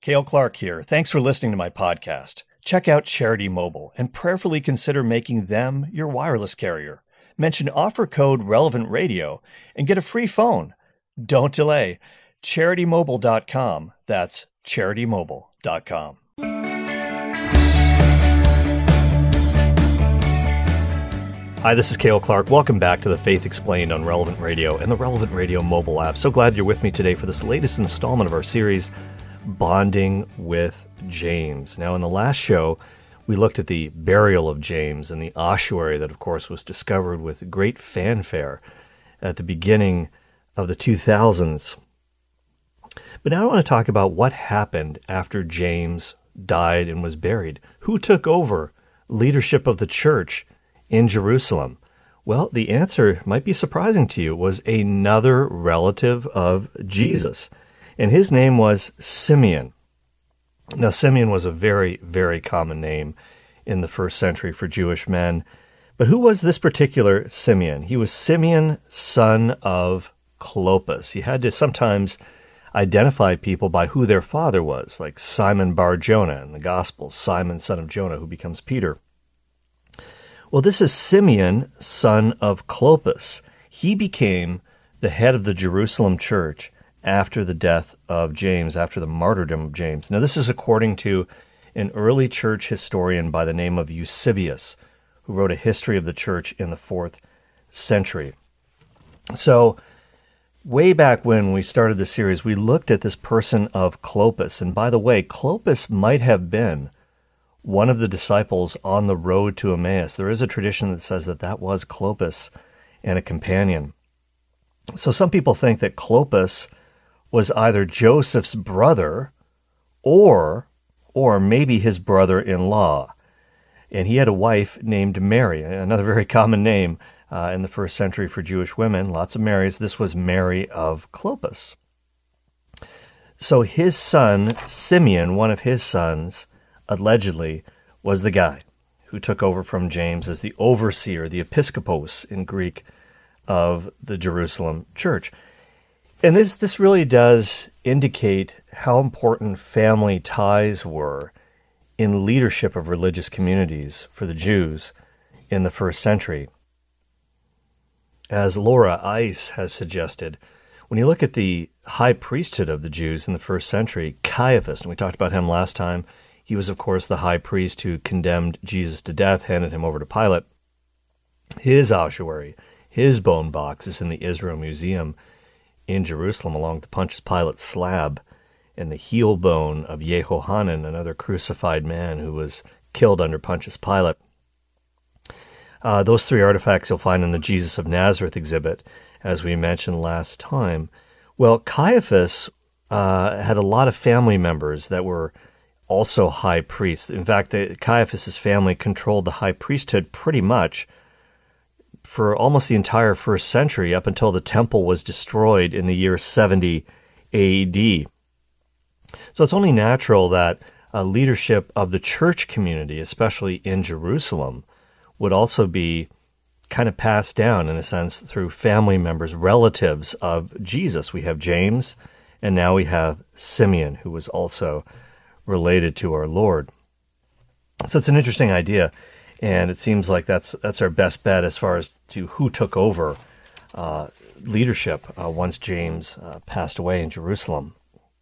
Cale Clark here. Thanks for listening to my podcast. Check out Charity Mobile and prayerfully consider making them your wireless carrier. Mention offer code Relevant Radio and get a free phone. Don't delay. CharityMobile.com. That's CharityMobile.com. Hi, this is Cale Clark. Welcome back to The Faith Explained on Relevant Radio and the Relevant Radio mobile app. So glad you're with me today for this latest installment of our series, Bonding with James. Now, in the last show, we looked at the burial of James and the ossuary that, of course, was discovered with great fanfare at the beginning of the 2000s. But now I want to talk about what happened after James died and was buried. Who took over leadership of the church in Jerusalem? Well, the answer might be surprising to you. It was another relative of Jesus, and his name was Simeon. Now, Simeon was a very, very common name in the first century for Jewish men. But who was this particular Simeon? He was Simeon, son of Clopas. You had to sometimes identify people by who their father was, like Simon Bar Jonah in the Gospels, Simon, son of Jonah, who becomes Peter. Well, this is Simeon, son of Clopas. He became the head of the Jerusalem church after the death of James, after the martyrdom of James. Now, this is according to an early church historian by the name of Eusebius, who wrote a history of the church in the 4th century. So, way back when we started the series, we looked at this person of Clopas. And by the way, Clopas might have been one of the disciples on the road to Emmaus. There is a tradition that says that that was Clopas and a companion. So some people think that Clopas was either Joseph's brother or maybe his brother-in-law. And he had a wife named Mary, another very common name in the first century for Jewish women, lots of Marys. This was Mary of Clopas. So his son, Simeon, one of his sons, allegedly was the guy who took over from James as the overseer, the episkopos in Greek, of the Jerusalem church. And this really does indicate how important family ties were in leadership of religious communities for the Jews in the first century. As Laura Ice has suggested, when you look at the high priesthood of the Jews in the first century, Caiaphas, and we talked about him last time, he was, of course, the high priest who condemned Jesus to death, handed him over to Pilate. His ossuary, his bone box is in the Israel Museum in Jerusalem along with the Pontius Pilate slab and the heel bone of Yehohanan, another crucified man who was killed under Pontius Pilate. Those three artifacts you'll find in the Jesus of Nazareth exhibit, as we mentioned last time. Well, Caiaphas had a lot of family members that were also high priests. In fact, Caiaphas' family controlled the high priesthood pretty much for almost the entire first century up until the temple was destroyed in the year 70 AD. So it's only natural that leadership of the church community, especially in Jerusalem, would also be kind of passed down, in a sense, through family members, relatives of Jesus. We have James, and now we have Simeon, who was also related to our Lord. So it's an interesting idea, and it seems like that's our best bet as far as to who took over leadership once James passed away in Jerusalem.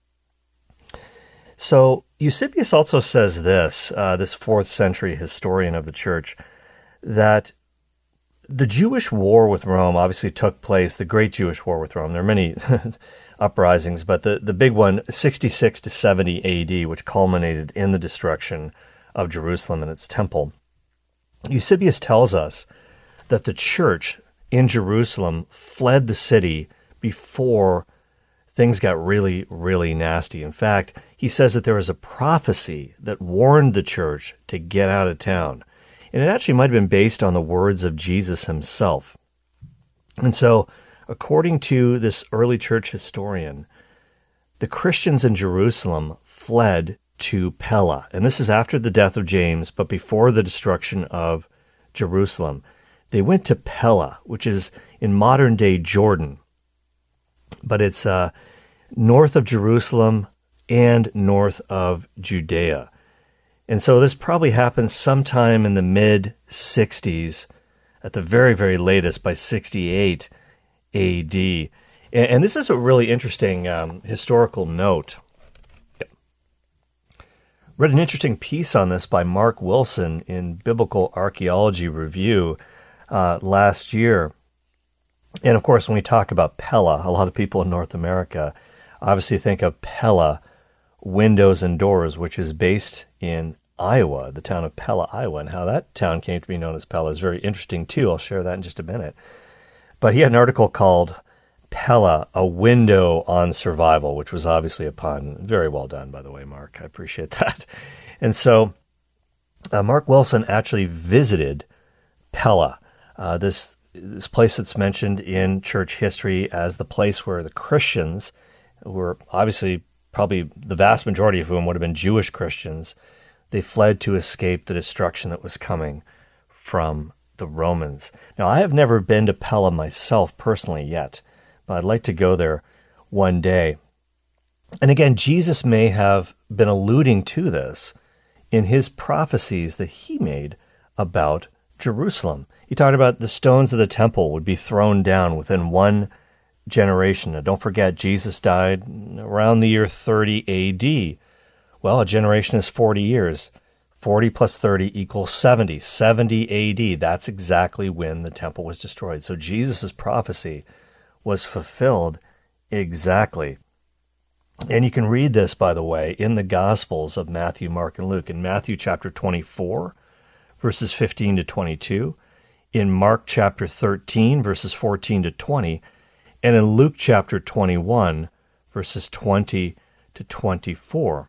So Eusebius also says this 4th century historian of the church, that the Jewish war with Rome obviously took place, the Great Jewish War with Rome. There are many uprisings, but the big one, 66 to 70 AD, which culminated in the destruction of Jerusalem and its temple. Eusebius tells us that the church in Jerusalem fled the city before things got really, really nasty. In fact, he says that there was a prophecy that warned the church to get out of town. And it actually might have been based on the words of Jesus himself. And so, according to this early church historian, the Christians in Jerusalem fled to Pella. And this is after the death of James, but before the destruction of Jerusalem. They went to Pella, which is in modern-day Jordan. But it's north of Jerusalem and north of Judea. And so this probably happened sometime in the mid-60s, at the very, very latest, by 68 A.D. And this is a really interesting historical note. Read an interesting piece on this by Mark Wilson in Biblical Archaeology Review last year. And of course, when we talk about Pella, a lot of people in North America obviously think of Pella Windows and Doors, which is based in Iowa, the town of Pella, Iowa. And how that town came to be known as Pella is very interesting too. I'll share that in just a minute. But he had an article called Pella, A Window on Survival, which was obviously a pun. Very well done, by the way, Mark. I appreciate that. And so Mark Wilson actually visited Pella, this place that's mentioned in church history as the place where the Christians, who were obviously probably the vast majority of whom would have been Jewish Christians, they fled to escape the destruction that was coming from the Romans. Now, I have never been to Pella myself personally yet, but I'd like to go there one day. And again, Jesus may have been alluding to this in his prophecies that he made about Jerusalem. He talked about the stones of the temple would be thrown down within one generation. Now, don't forget, Jesus died around the year 30 A.D. Well, a generation is 40 years. 40 plus 30 equals 70. 70 A.D., that's exactly when the temple was destroyed. So Jesus' prophecy was fulfilled exactly. And you can read this, by the way, in the Gospels of Matthew, Mark, and Luke. In Matthew chapter 24, verses 15 to 22. In Mark chapter 13, verses 14 to 20. And in Luke chapter 21, verses 20 to 24.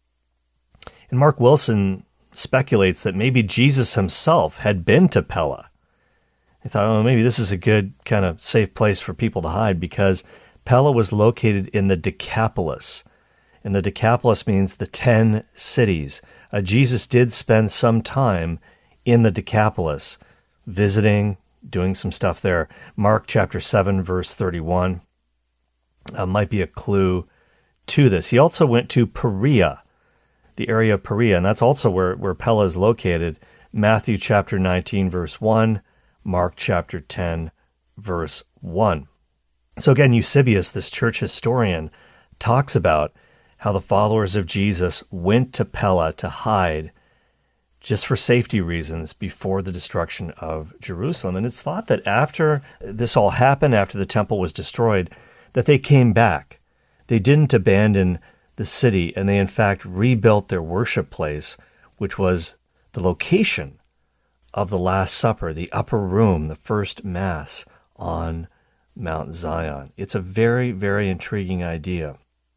And Mark Wilson speculates that maybe Jesus himself had been to Pella. He thought, oh, maybe this is a good kind of safe place for people to hide, because Pella was located in the Decapolis. And the Decapolis means the 10 cities. Jesus did spend some time in the Decapolis, visiting, doing some stuff there. Mark chapter 7, verse 31 might be a clue to this. He also went to Perea, the area of Perea, and that's also where Pella is located. Matthew chapter 19, verse 1, Mark chapter 10, verse 1. So again, Eusebius, this church historian, talks about how the followers of Jesus went to Pella to hide just for safety reasons before the destruction of Jerusalem. And it's thought that after this all happened, after the temple was destroyed, that they came back. They didn't abandon the city, and they in fact rebuilt their worship place, which was the location of the Last Supper, the upper room, the first Mass on Mount Zion. It's a very, very intriguing idea.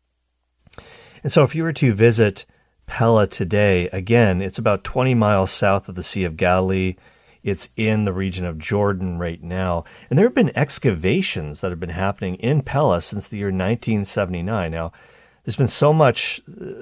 And so if you were to visit Pella today, again, it's about 20 miles south of the Sea of Galilee. It's in the region of Jordan right now. And there have been excavations that have been happening in Pella since the year 1979. Now, there's been so many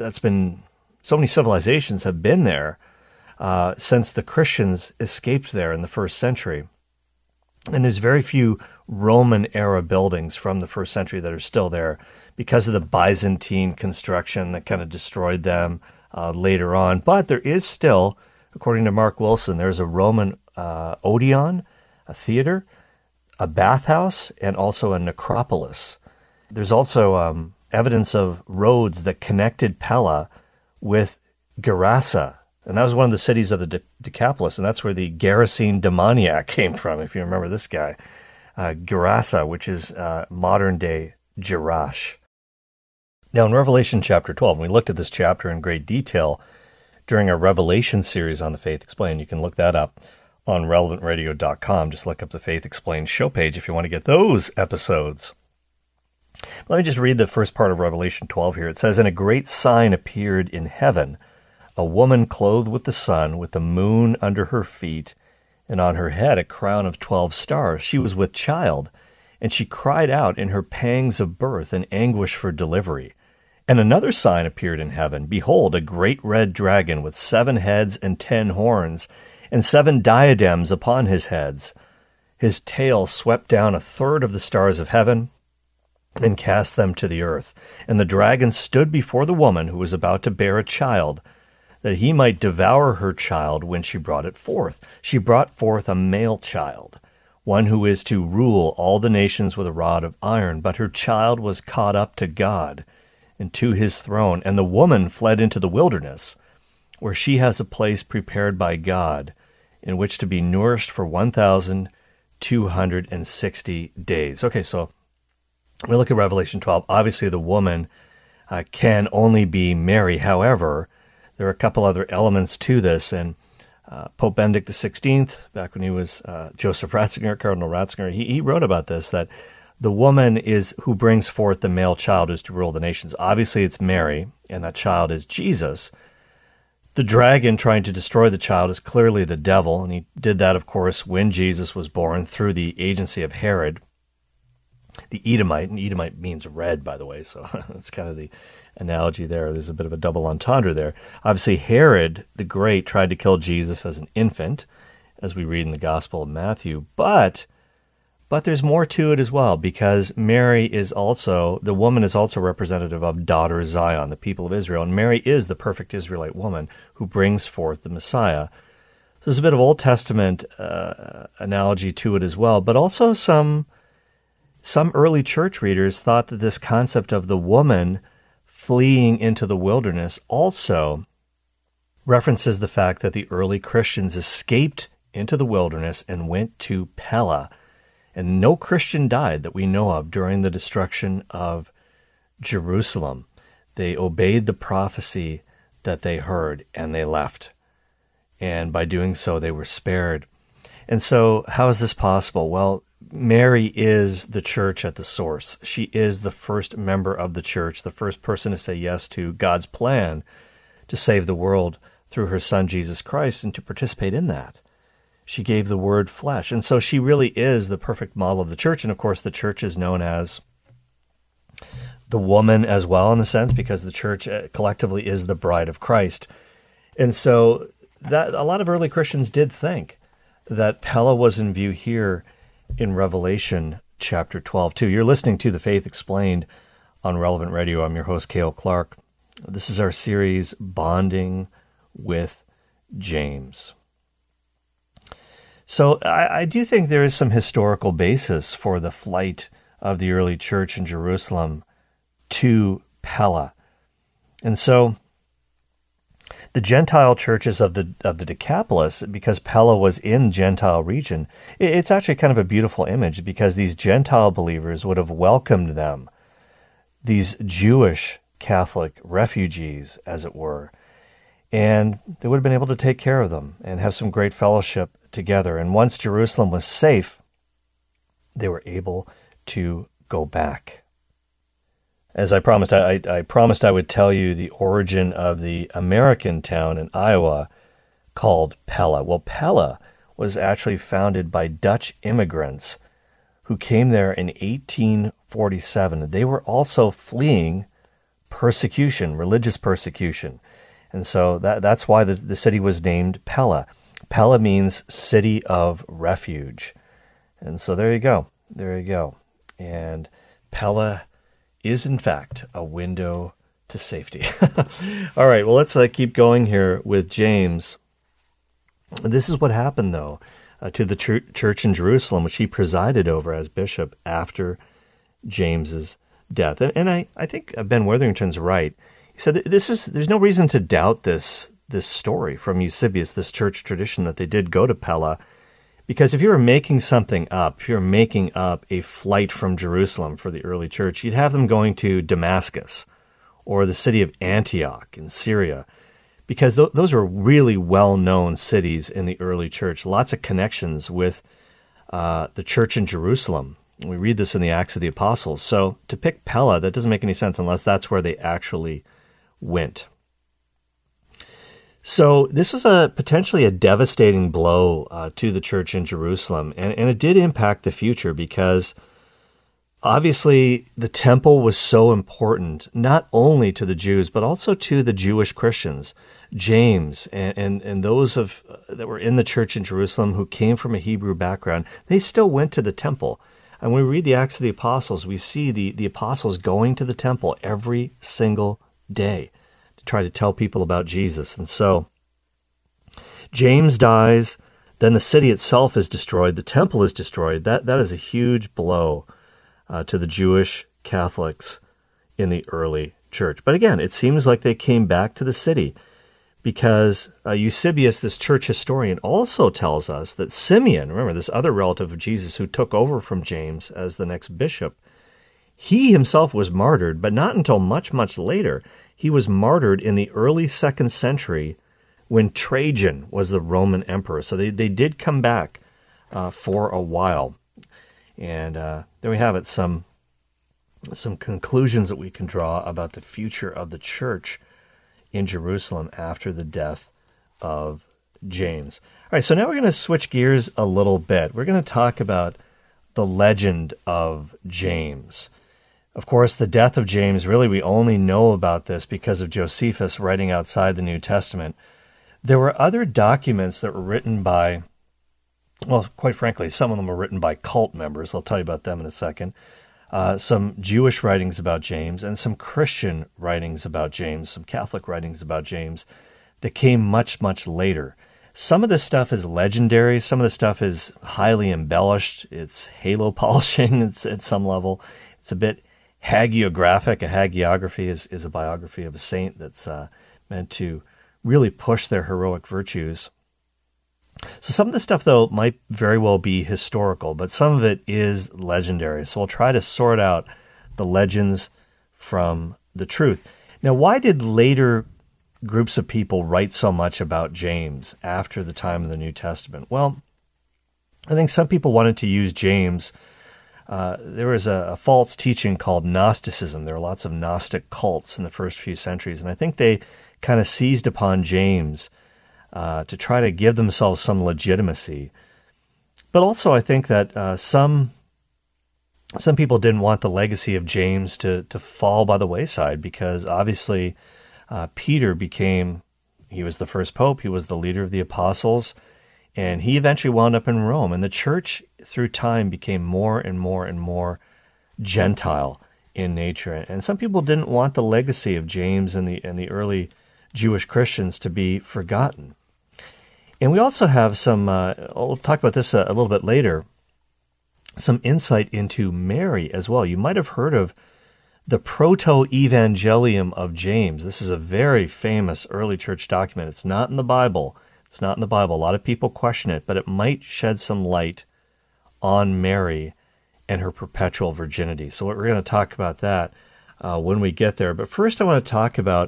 civilizations have been there since the Christians escaped there in the first century. And there's very few Roman-era buildings from the first century that are still there because of the Byzantine construction that kind of destroyed them later on. But there is still, according to Mark Wilson, there's a Roman Odeon, a theater, a bathhouse, and also a necropolis. There's also evidence of roads that connected Pella with Gerasa. And that was one of the cities of the Decapolis, and that's where the Gerasene demoniac came from, if you remember this guy. Gerasa, which is modern-day Jerash. Now, in Revelation chapter 12, we looked at this chapter in great detail during our Revelation series on the Faith Explained. You can look that up on relevantradio.com. Just look up the Faith Explained show page if you want to get those episodes. Let me just read the first part of Revelation 12 here. It says, "And a great sign appeared in heaven, a woman clothed with the sun, with the moon under her feet, and on her head a crown of 12 stars. She was with child, and she cried out in her pangs of birth and anguish for delivery. And another sign appeared in heaven. Behold, a great red dragon with 7 heads and 10 horns, and 7 diadems upon his heads. His tail swept down a third of the stars of heaven, and cast them to the earth. And the dragon stood before the woman who was about to bear a child, that he might devour her child when she brought it forth. She brought forth a male child, one who is to rule all the nations with a rod of iron. But her child was caught up to God and to his throne. And the woman fled into the wilderness, where she has a place prepared by God, in which to be nourished for 1,260 days. Okay, so we look at Revelation 12. Obviously, the woman can only be Mary. However, there are a couple other elements to this, and Pope Benedict XVI, back when he was Joseph Ratzinger, Cardinal Ratzinger, he wrote about this, that the woman is who brings forth the male child who's to rule the nations. Obviously, it's Mary, and that child is Jesus. The dragon trying to destroy the child is clearly the devil, and he did that, of course, when Jesus was born through the agency of Herod, the Edomite, and Edomite means red, by the way, so that's kind of the analogy there. There's a bit of a double entendre there. Obviously, Herod the Great tried to kill Jesus as an infant, as we read in the Gospel of Matthew, but there's more to it as well, because Mary is also, the woman is also representative of daughter Zion, the people of Israel, and Mary is the perfect Israelite woman who brings forth the Messiah. So there's a bit of Old Testament analogy to it as well, but also some early church readers thought that this concept of the woman fleeing into the wilderness also references the fact that the early Christians escaped into the wilderness and went to Pella. And no Christian died that we know of during the destruction of Jerusalem. They obeyed the prophecy that they heard, and they left. And by doing so, they were spared. And so how is this possible? Well, Mary is the church at the source. She is the first member of the church, the first person to say yes to God's plan to save the world through her son, Jesus Christ, and to participate in that. She gave the word flesh. And so she really is the perfect model of the church. And of course, the church is known as the woman as well, in a sense, because the church collectively is the bride of Christ. And so that a lot of early Christians did think that Pella was in view here in Revelation chapter 12 too. You're listening to The Faith Explained on Relevant Radio. I'm your host, Cale Clark. This is our series, Bonding with James. So I do think there is some historical basis for the flight of the early church in Jerusalem to Pella. And so the Gentile churches of the Decapolis, because Pella was in Gentile region, it's actually kind of a beautiful image, because these Gentile believers would have welcomed them, these Jewish Catholic refugees, as it were, and they would have been able to take care of them and have some great fellowship together. And once Jerusalem was safe, they were able to go back. As I promised, I promised I would tell you the origin of the American town in Iowa called Pella. Well, Pella was actually founded by Dutch immigrants who came there in 1847. They were also fleeing persecution, religious persecution. And so that's why the city was named Pella. Pella means city of refuge. And so there you go. There you go. And Pella is, in fact, a window to safety. All right, well, let's keep going here with James. This is what happened, though, to the church in Jerusalem, which he presided over as bishop after James's death. And I think Ben Witherington's right. He said there's no reason to doubt this story from Eusebius, this church tradition that they did go to Pella, because if you were making something up, if you were making up a flight from Jerusalem for the early church, you'd have them going to Damascus or the city of Antioch in Syria, because those were really well-known cities in the early church, lots of connections with the church in Jerusalem. We read this in the Acts of the Apostles. So to pick Pella, that doesn't make any sense unless that's where they actually went. So this was potentially a devastating blow to the church in Jerusalem, and it did impact the future, because obviously the temple was so important, not only to the Jews, but also to the Jewish Christians. James and those that were in the church in Jerusalem who came from a Hebrew background, they still went to the temple. And when we read the Acts of the Apostles, we see the apostles going to the temple every single day to try to tell people about Jesus. And so James dies, then the city itself is destroyed, the temple is destroyed. That is a huge blow to the Jewish Catholics in the early church. But again, it seems like they came back to the city because Eusebius, this church historian, also tells us that Simeon, remember this other relative of Jesus who took over from James as the next bishop, he himself was martyred, but not until much, much later. He was martyred in the early 2nd century when Trajan was the Roman emperor. So they did come back for a while. And there we have it, some conclusions that we can draw about the future of the church in Jerusalem after the death of James. All right, so now we're going to switch gears a little bit. We're going to talk about the legend of James. Of course, the death of James, really we only know about this because of Josephus writing outside the New Testament. There were other documents that were written by, well, quite frankly, some of them were written by cult members. I'll tell you about them in a second. Some Jewish writings about James and some Christian writings about James, some Catholic writings about James that came much, much later. Some of this stuff is legendary. Some of the stuff is highly embellished. It's halo polishing at some level. It's a bit hagiographic. A hagiography is a biography of a saint that's meant to really push their heroic virtues. So some of this stuff, though, might very well be historical, but some of it is legendary. So we'll try to sort out the legends from the truth. Now, why did later groups of people write so much about James after the time of the New Testament? Well, I think some people wanted to use James. There was a false teaching called Gnosticism. There were lots of Gnostic cults in the first few centuries, and I think they kind of seized upon James to try to give themselves some legitimacy. But also I think that some people didn't want the legacy of James to fall by the wayside because obviously Peter he was the first pope, he was the leader of the apostles, and he eventually wound up in Rome. And the church through time became more and more and more Gentile in nature. And some people didn't want the legacy of James and the early Jewish Christians to be forgotten. And we also have some, I'll talk about this a little bit later, some insight into Mary as well. You might have heard of the Proto-Evangelium of James. This is a very famous early church document. It's not in the Bible. A lot of people question it, but it might shed some light on Mary and her perpetual virginity. So we're going to talk about that when we get there. But first I want to talk about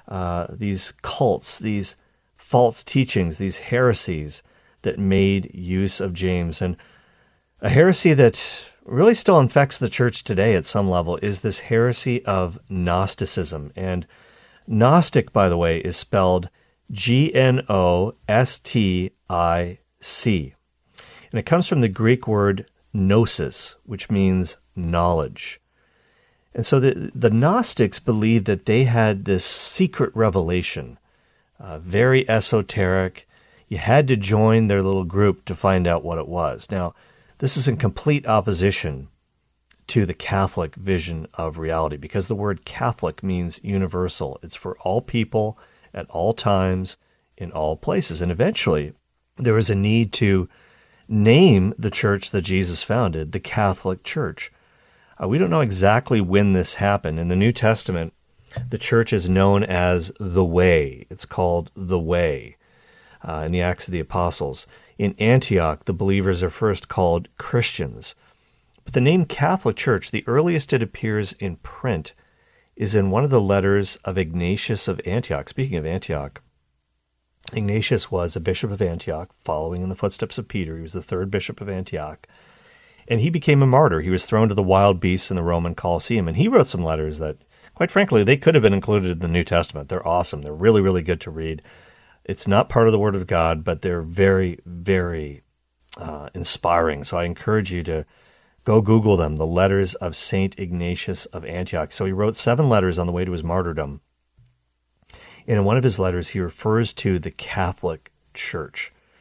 these cults, these false teachings, these heresies that made use of James. And a heresy that really still infects the church today at some level is this heresy of Gnosticism. And Gnostic, by the way, is spelled Gnostic. And it comes from the Greek word gnosis, which means knowledge. And so the Gnostics believed that they had this secret revelation, very esoteric. You had to join their little group to find out what it was. Now, this is in complete opposition to the Catholic vision of reality, because the word Catholic means universal. It's for all people, at all times, in all places. And eventually, there was a need to name the church that Jesus founded the Catholic Church. We don't know exactly when this happened. In the New Testament, the church is known as the Way. It's called the Way in the Acts of the Apostles. In Antioch, the believers are first called Christians. But the name Catholic Church, the earliest it appears in print, is in one of the letters of Ignatius of Antioch. Speaking of Antioch, Ignatius was a bishop of Antioch, following in the footsteps of Peter. He was the third bishop of Antioch. And he became a martyr. He was thrown to the wild beasts in the Roman Colosseum. And he wrote some letters that, quite frankly, they could have been included in the New Testament. They're awesome. They're really, really good to read. It's not part of the Word of God, but they're very, very inspiring. So I encourage you to go Google them, the letters of St. Ignatius of Antioch. So he wrote 7 letters on the way to his martyrdom. And in one of his letters, he refers to the Catholic Church.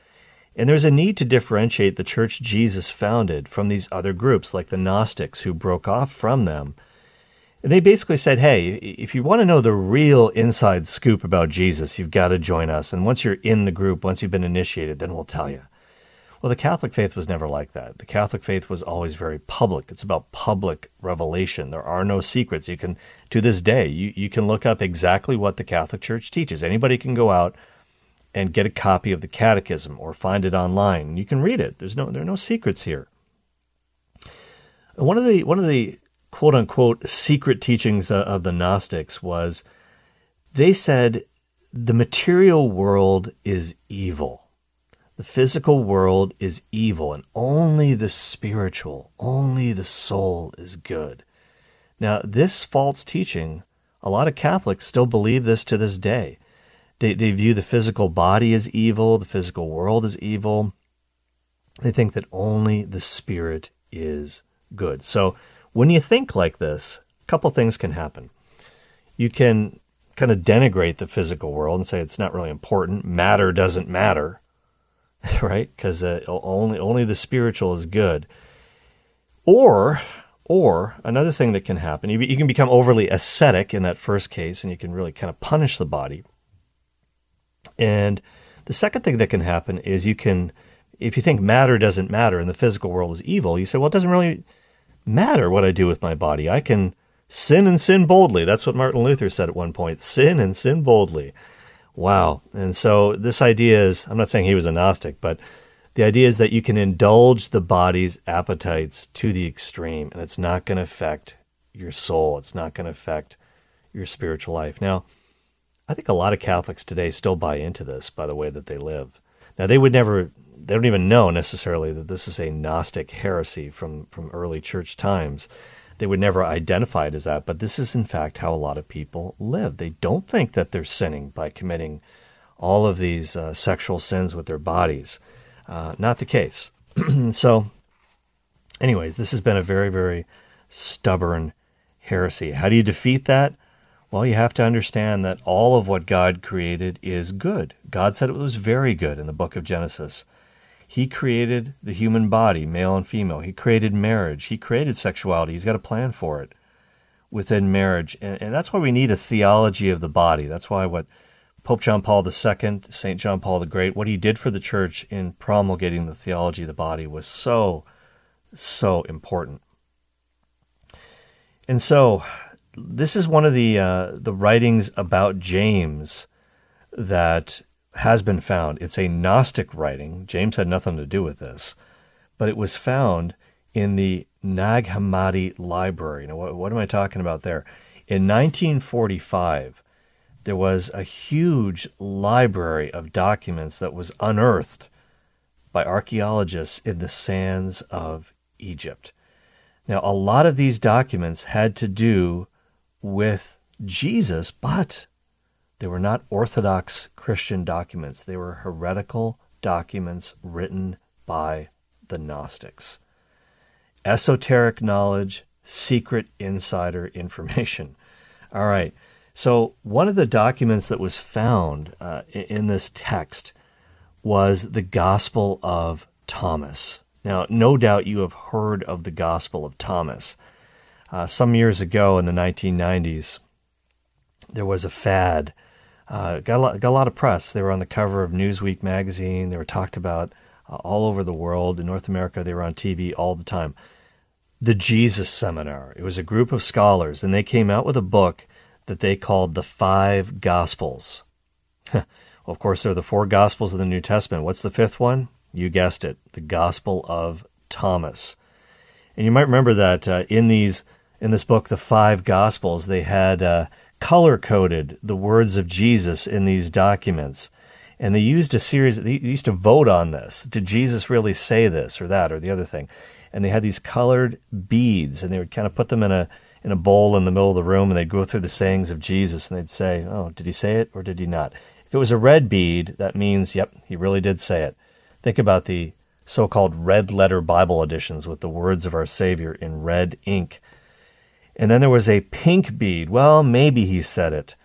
And there's a need to differentiate the church Jesus founded from these other groups, like the Gnostics, who broke off from them. And they basically said, hey, if you want to know the real inside scoop about Jesus, you've got to join us. And once you're in the group, once you've been initiated, then we'll tell you. Well, the Catholic faith was never like that. The Catholic faith was always very public. It's about public revelation. There are no secrets. You can, to this day, you can look up exactly what the Catholic Church teaches. Anybody can go out and get a copy of the Catechism or find it online. You can read it. There are no secrets here. One of the quote unquote secret teachings of the Gnostics was they said the material world is evil. The physical world is evil, and only the spiritual, only the soul is good. Now, this false teaching, a lot of Catholics still believe this to this day. They view the physical body as evil, the physical world as evil. They think that only the spirit is good. So when you think like this, a couple things can happen. You can kind of denigrate the physical world and say it's not really important. Matter doesn't matter, right? Because only the spiritual is good. Or another thing that can happen, you can become overly ascetic in that first case, and you can really kind of punish the body. And the second thing that can happen is you can, if you think matter doesn't matter and the physical world is evil, you say, well, it doesn't really matter what I do with my body. I can sin and sin boldly. That's what Martin Luther said at one point. Sin and sin boldly. Wow. And so this idea is, I'm not saying he was a Gnostic, but the idea is that you can indulge the body's appetites to the extreme, and it's not going to affect your soul. It's not going to affect your spiritual life. Now, I think a lot of Catholics today still buy into this by the way that they live. Now, they don't even know necessarily that this is a Gnostic heresy from early church times. They would never identify it as that, but this is in fact how a lot of people live. They don't think that they're sinning by committing all of these sexual sins with their bodies. Not the case. So, anyways, this has been a very, very stubborn heresy. How do you defeat that? Well, you have to understand that all of what God created is good. God said it was very good in the book of Genesis. He created the human body, male and female. He created marriage. He created sexuality. He's got a plan for it within marriage. And that's why we need a theology of the body. That's why what Pope John Paul II, St. John Paul the Great, what he did for the church in promulgating the theology of the body was so, so important. And so this is one of the writings about James that has been found. It's a Gnostic writing. James had nothing to do with this, but it was found in the Nag Hammadi Library. Now, what am I talking about there? In 1945, there was a huge library of documents that was unearthed by archaeologists in the sands of Egypt. Now, a lot of these documents had to do with Jesus, but they were not Orthodox Christian documents. They were heretical documents written by the Gnostics. Esoteric knowledge, secret insider information. All right. So one of the documents that was found in this text was the Gospel of Thomas. Now, no doubt you have heard of the Gospel of Thomas. Some years ago in the 1990s, there was a fad. Got a lot of press. They were on the cover of Newsweek magazine. They were talked about all over the world. In North America, they were on TV all the time. The Jesus Seminar. It was a group of scholars, and they came out with a book that they called the Five Gospels. Well, of course, there are the four Gospels of the New Testament. What's the fifth one? You guessed it, the Gospel of Thomas. And you might remember that in this book, the Five Gospels, they had color-coded the words of Jesus in these documents. And they used they used to vote on this. Did Jesus really say this or that or the other thing? And they had these colored beads, and they would kind of put them in a bowl in the middle of the room, and they'd go through the sayings of Jesus, and they'd say, oh, did he say it or did he not? If it was a red bead, that means, yep, he really did say it. Think about the so-called red letter Bible editions with the words of our Savior in red ink. And then there was a pink bead. Well, maybe he said it.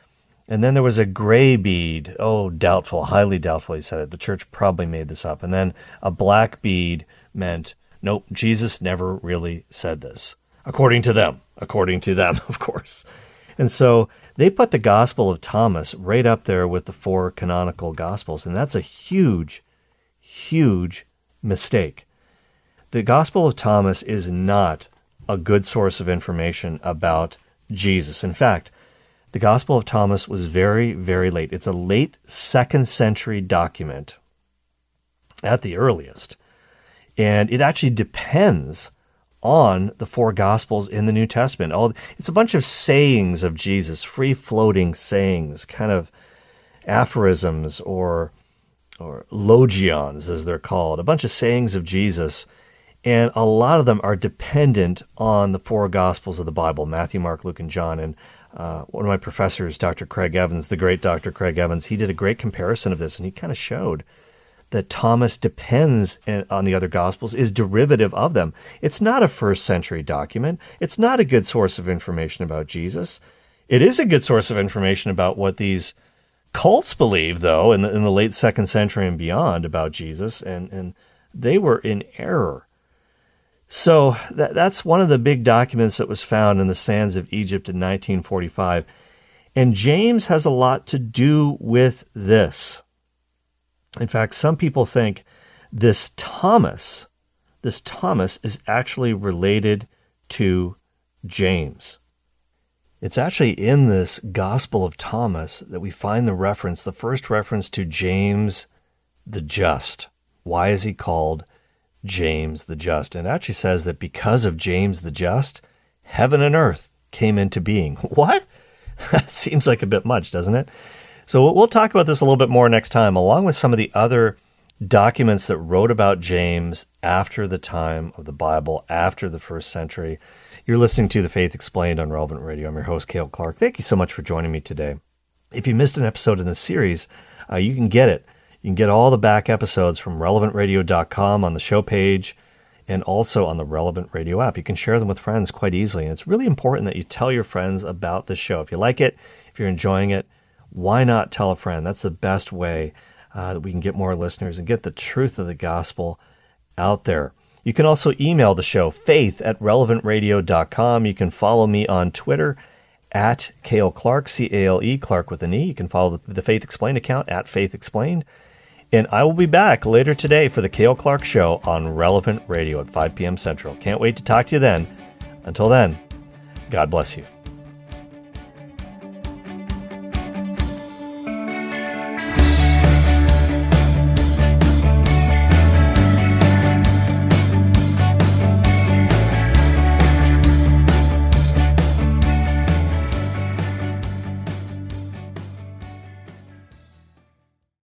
And then there was a gray bead. Oh, doubtful, highly doubtful, he said it. The church probably made this up. And then a black bead meant, nope, Jesus never really said this. According to them, of course. And so they put the Gospel of Thomas right up there with the 4 canonical Gospels. And that's a huge, huge mistake. The Gospel of Thomas is not a good source of information about Jesus. In fact, the Gospel of Thomas was very, very late. It's a late 2nd century document at the earliest. And it actually depends on the 4 Gospels in the New Testament. It's a bunch of sayings of Jesus, free-floating sayings, kind of aphorisms or logions, as they're called, a bunch of sayings of Jesus. And a lot of them are dependent on the 4 Gospels of the Bible, Matthew, Mark, Luke, and John. And one of my professors, Dr. Craig Evans, the great Dr. Craig Evans, he did a great comparison of this, and he kind of showed that Thomas depends on the other Gospels, is derivative of them. It's not a 1st century document. It's not a good source of information about Jesus. It is a good source of information about what these cults believe, though, in the late 2nd century and beyond about Jesus, and they were in error. So that's one of the big documents that was found in the sands of Egypt in 1945. And James has a lot to do with this. In fact, some people think this Thomas is actually related to James. It's actually in this Gospel of Thomas that we find the first reference to James the Just. Why is he called James the Just? And it actually says that because of James the Just, heaven and earth came into being. What? That seems like a bit much, doesn't it? So we'll talk about this a little bit more next time, along with some of the other documents that wrote about James after the time of the Bible, after the 1st century. You're listening to The Faith Explained on Relevant Radio. I'm your host, Cale Clark. Thank you so much for joining me today. If you missed an episode in this series, you can get it. You can get all the back episodes from relevantradio.com on the show page and also on the Relevant Radio app. You can share them with friends quite easily. And it's really important that you tell your friends about the show. If you like it, if you're enjoying it, why not tell a friend? That's the best way that we can get more listeners and get the truth of the gospel out there. You can also email the show, faith@relevantradio.com. You can follow me on Twitter at Cale Clark, C-A-L-E, Clark with an E. You can follow the Faith Explained account at Faith Explained. And I will be back later today for the Cale Clark Show on Relevant Radio at 5 p.m. Central. Can't wait to talk to you then. Until then, God bless you.